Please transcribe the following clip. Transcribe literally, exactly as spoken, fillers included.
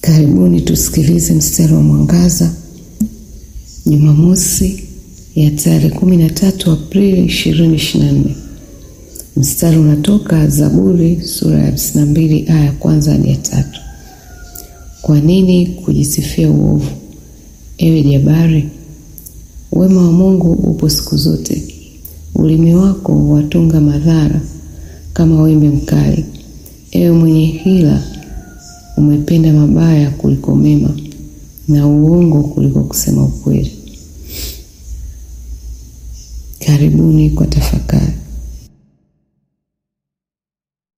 Karibuni tusikilize mstari wa mwangaza Jumamosi ya tarehe kumi na tatu Aprili ishirini ishirini na nne. Mstari unatoka Zaburi sura ya hamsini na mbili aya ya kwanza hadi ya tatu. Kwa nini kujisifia uovu, ewe jabari? Wema wa Mungu upo siku zote. Ulimi wako watunga madhara kama wembe mkali. Ewe mwenye hila, umependa mabaya kuliko mema, na uongo kuliko kusema ukweli. Karibuni kwa tafakari.